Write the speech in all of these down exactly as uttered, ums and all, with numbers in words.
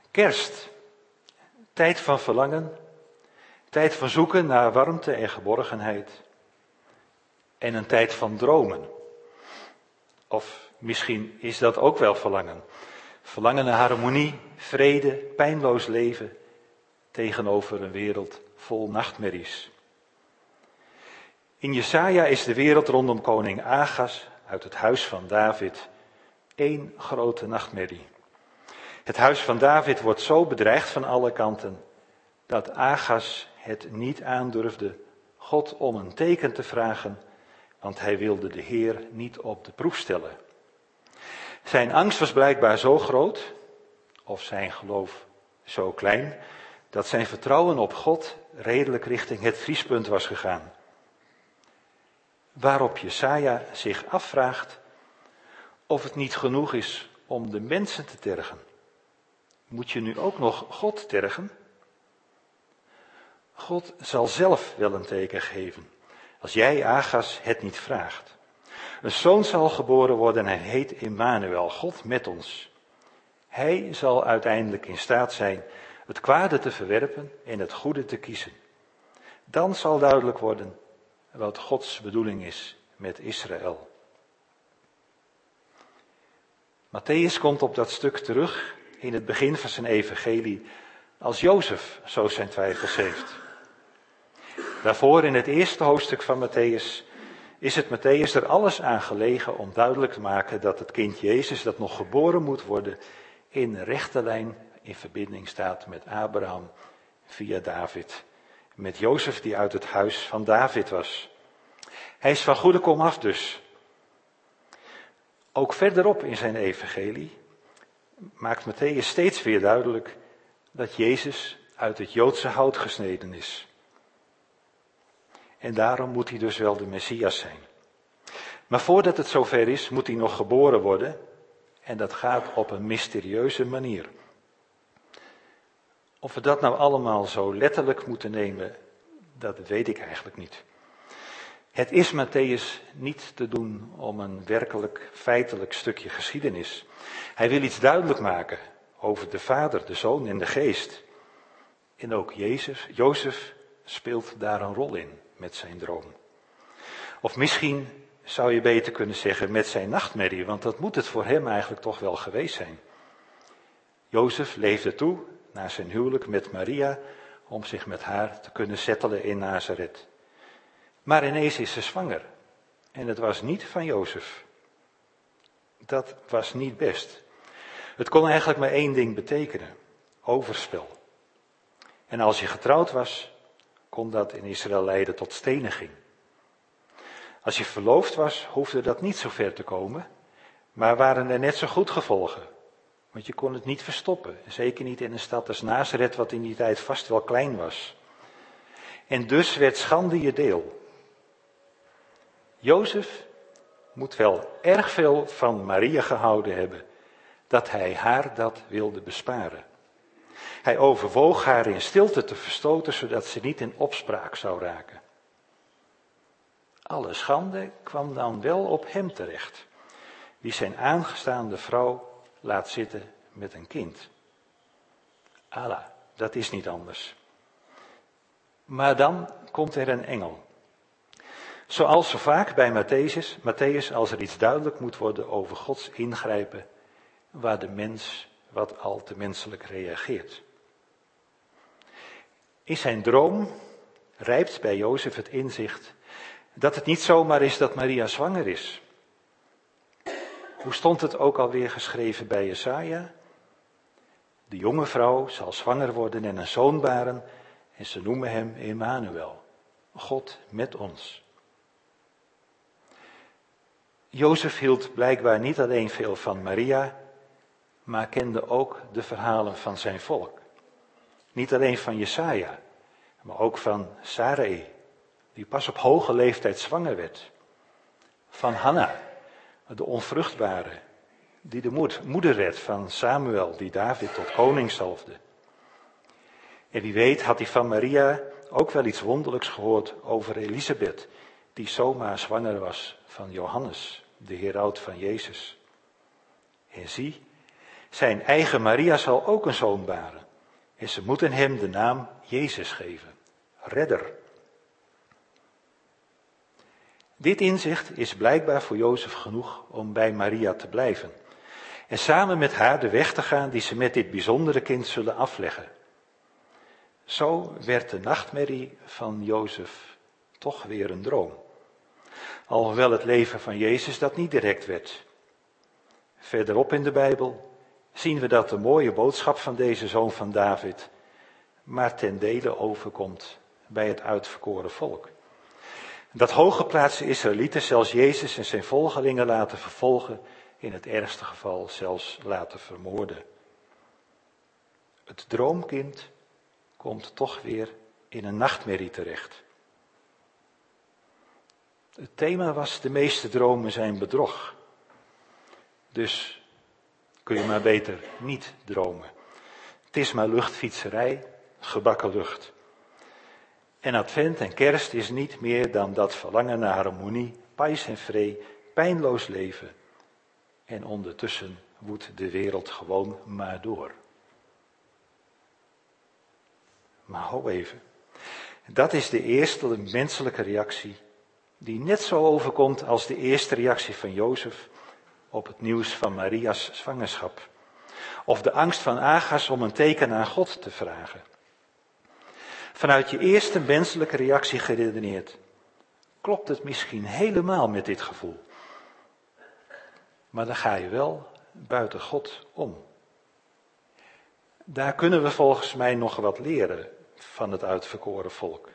Kerst, tijd van verlangen, tijd van zoeken naar warmte en geborgenheid. En een tijd van dromen. Of misschien is dat ook wel verlangen. Verlangen naar harmonie, vrede, pijnloos leven tegenover een wereld vol nachtmerries. In Jesaja is de wereld rondom koning Agas uit het huis van David één grote nachtmerrie. Het huis van David wordt zo bedreigd van alle kanten dat Agas het niet aandurfde God om een teken te vragen, want hij wilde de Heer niet op de proef stellen. Zijn angst was blijkbaar zo groot, of zijn geloof zo klein, dat zijn vertrouwen op God redelijk richting het vriespunt was gegaan. Waarop Jesaja zich afvraagt of het niet genoeg is om de mensen te tergen. Moet je nu ook nog God tergen? God zal zelf wel een teken geven, als jij Agas het niet vraagt. Een zoon zal geboren worden en hij heet Immanuel, God met ons. Hij zal uiteindelijk in staat zijn het kwade te verwerpen en het goede te kiezen. Dan zal duidelijk worden wat Gods bedoeling is met Israël. Mattheüs komt op dat stuk terug in het begin van zijn evangelie als Jozef zo zijn twijfels heeft. Daarvoor in het eerste hoofdstuk van Mattheüs is het Mattheüs er alles aan gelegen om duidelijk te maken dat het kind Jezus dat nog geboren moet worden in rechte lijn in verbinding staat met Abraham via David. Met Jozef die uit het huis van David was. Hij is van goede komaf dus. Ook verderop in zijn evangelie maakt Mattheüs steeds weer duidelijk dat Jezus uit het Joodse hout gesneden is. En daarom moet hij dus wel de Messias zijn. Maar voordat het zover is, moet hij nog geboren worden. En dat gaat op een mysterieuze manier. Of we dat nou allemaal zo letterlijk moeten nemen, dat weet ik eigenlijk niet. Het is Mattheüs niet te doen om een werkelijk feitelijk stukje geschiedenis. Hij wil iets duidelijk maken over de Vader, de Zoon en de Geest. En ook Jezus, Jozef speelt daar een rol in met zijn droom. Of misschien zou je beter kunnen zeggen met zijn nachtmerrie, want dat moet het voor hem eigenlijk toch wel geweest zijn. Jozef leefde toe na zijn huwelijk met Maria om zich met haar te kunnen settelen in Nazareth. Maar ineens is ze zwanger. En het was niet van Jozef. Dat was niet best. Het kon eigenlijk maar één ding betekenen. Overspel. En als je getrouwd was, kon dat in Israël leiden tot steniging. Als je verloofd was, hoefde dat niet zo ver te komen. Maar waren er net zo goed gevolgen. Want je kon het niet verstoppen. Zeker niet in een stad als Nazareth, wat in die tijd vast wel klein was. En dus werd schande je deel. Jozef moet wel erg veel van Maria gehouden hebben, dat hij haar dat wilde besparen. Hij overwoog haar in stilte te verstoten, zodat ze niet in opspraak zou raken. Alle schande kwam dan wel op hem terecht, die zijn aangestaande vrouw laat zitten met een kind. Allah, dat is niet anders. Maar dan komt er een engel. Zoals zo vaak bij Mattheüs, Mattheüs als er iets duidelijk moet worden over Gods ingrijpen, waar de mens wat al te menselijk reageert. In zijn droom rijpt bij Jozef het inzicht dat het niet zomaar is dat Maria zwanger is. Hoe stond het ook alweer geschreven bij Jesaja? De jonge vrouw zal zwanger worden en een zoon baren en ze noemen hem Immanuel, God met ons. Jozef hield blijkbaar niet alleen veel van Maria, maar kende ook de verhalen van zijn volk. Niet alleen van Jesaja, maar ook van Sarai, die pas op hoge leeftijd zwanger werd. Van Hanna, de onvruchtbare, die de moeder werd van Samuel, die David tot koning zalfde. En wie weet had hij van Maria ook wel iets wonderlijks gehoord over Elisabeth, die zomaar zwanger was van Johannes, de heraut van Jezus. En zie, Zijn eigen Maria zal ook een zoon baren. En ze moeten hem de naam Jezus geven. Redder. Dit inzicht is blijkbaar voor Jozef genoeg om bij Maria te blijven. En samen met haar de weg te gaan die ze met dit bijzondere kind zullen afleggen. Zo werd de nachtmerrie van Jozef toch weer een droom. Alhoewel het leven van Jezus dat niet direct werd. Verderop in de Bijbel zien we dat de mooie boodschap van deze zoon van David maar ten dele overkomt bij het uitverkoren volk. Dat hooggeplaatste Israëlieten zelfs Jezus en zijn volgelingen laten vervolgen, in het ergste geval zelfs laten vermoorden. Het droomkind komt toch weer in een nachtmerrie terecht. Het thema was: de meeste dromen zijn bedrog. Dus kun je maar beter niet dromen. Het is maar luchtfietserij, gebakken lucht. En advent en kerst is niet meer dan dat verlangen naar harmonie, pais en vree, pijnloos leven. En ondertussen woedt de wereld gewoon maar door. Maar hou even. Dat is de eerste menselijke reactie die net zo overkomt als de eerste reactie van Jozef op het nieuws van Maria's zwangerschap. Of de angst van Agas om een teken aan God te vragen. Vanuit je eerste menselijke reactie geredeneerd, klopt het misschien helemaal met dit gevoel. Maar dan ga je wel buiten God om. Daar kunnen we volgens mij nog wat leren van het uitverkoren volk.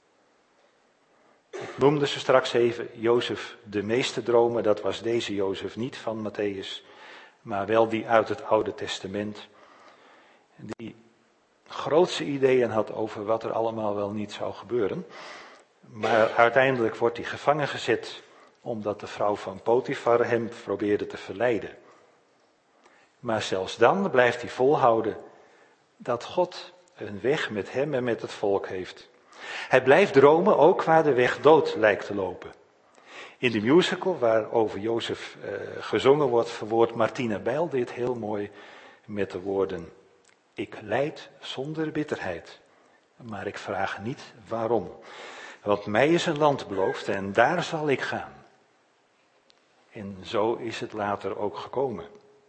Ik noemde ze straks even Jozef de meeste dromen, dat was deze Jozef niet van Matthäus, maar wel die uit het Oude Testament. Die grootse ideeën had over wat er allemaal wel niet zou gebeuren. Maar uiteindelijk wordt hij gevangen gezet omdat de vrouw van Potifar hem probeerde te verleiden. Maar zelfs dan blijft hij volhouden dat God een weg met hem en met het volk heeft. Hij blijft dromen ook waar de weg dood lijkt te lopen. In de musical waarover Jozef uh, gezongen wordt, verwoordt Martina Bijl dit heel mooi met de woorden: ik lijd zonder bitterheid, maar ik vraag niet waarom. Want mij is een land beloofd en daar zal ik gaan. En zo is het later ook gekomen.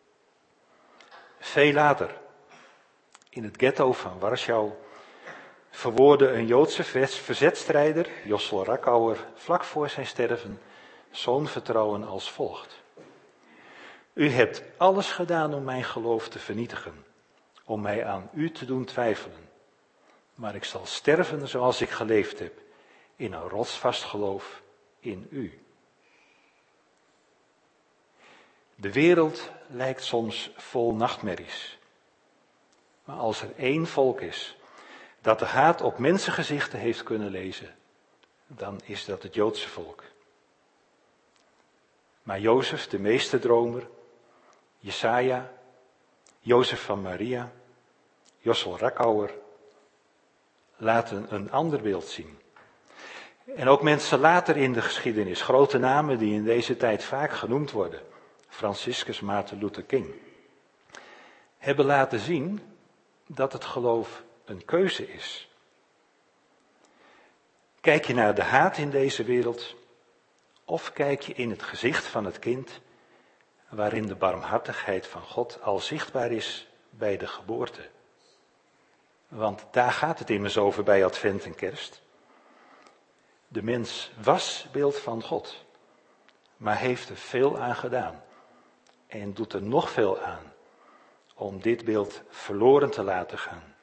Veel later, in het ghetto van Warschau, verwoordde een Joodse verzetstrijder, Jossel Rakauer, vlak voor zijn sterven zo'n vertrouwen als volgt. U hebt alles gedaan om mijn geloof te vernietigen, om mij aan u te doen twijfelen. Maar ik zal sterven zoals ik geleefd heb, in een rotsvast geloof in u. De wereld lijkt soms vol nachtmerries. Maar als er één volk is dat de haat op mensengezichten heeft kunnen lezen, dan is dat het Joodse volk. Maar Jozef, de meesterdromer, Jesaja, Jozef van Maria, Jossel Rakauer, laten een ander beeld zien. En ook mensen later in de geschiedenis, grote namen die in deze tijd vaak genoemd worden, Franciscus, Maarten Luther King, hebben laten zien dat het geloof een keuze is. Kijk je naar de haat in deze wereld, of kijk je in het gezicht van het kind, waarin de barmhartigheid van God al zichtbaar is bij de geboorte? Want daar gaat het immers over bij Advent en Kerst. De mens was beeld van God, maar heeft er veel aan gedaan en doet er nog veel aan om dit beeld verloren te laten gaan.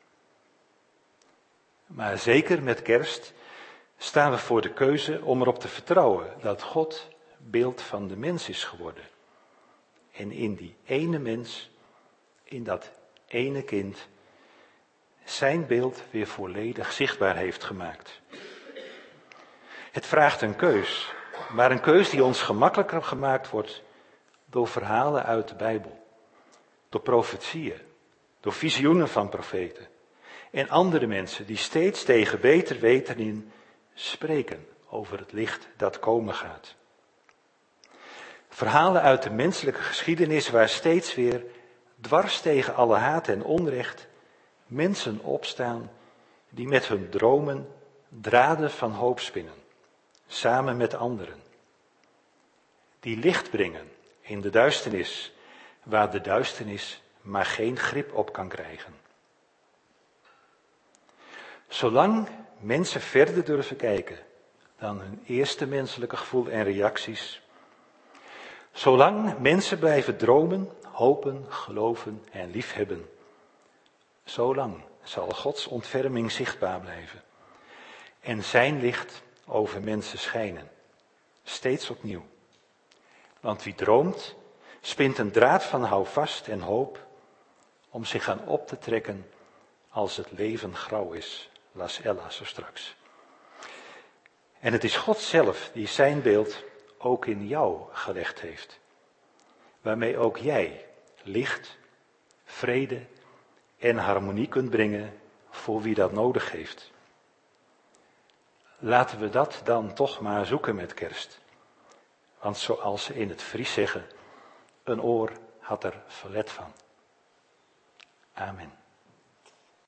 Maar zeker met Kerst staan we voor de keuze om erop te vertrouwen dat God beeld van de mens is geworden. En in die ene mens, in dat ene kind, zijn beeld weer volledig zichtbaar heeft gemaakt. Het vraagt een keus, maar een keus die ons gemakkelijker gemaakt wordt door verhalen uit de Bijbel, door profetieën, door visioenen van profeten en andere mensen die steeds tegen beter weten in spreken over het licht dat komen gaat. Verhalen uit de menselijke geschiedenis waar steeds weer dwars tegen alle haat en onrecht, mensen opstaan die met hun dromen draden van hoop spinnen, samen met anderen. Die licht brengen in de duisternis, waar de duisternis maar geen grip op kan krijgen. Zolang mensen verder durven kijken dan hun eerste menselijke gevoel en reacties, zolang mensen blijven dromen, hopen, geloven en liefhebben, zolang zal Gods ontferming zichtbaar blijven en zijn licht over mensen schijnen, steeds opnieuw. Want wie droomt, spint een draad van houvast en hoop om zich aan op te trekken als het leven grauw is, las Ella zo straks. En het is God zelf die zijn beeld ook in jou gelegd heeft, waarmee ook jij licht, vrede en harmonie kunt brengen voor wie dat nodig heeft. Laten we dat dan toch maar zoeken met kerst. Want zoals ze in het Fries zeggen, een oor had er verlet van. Amen.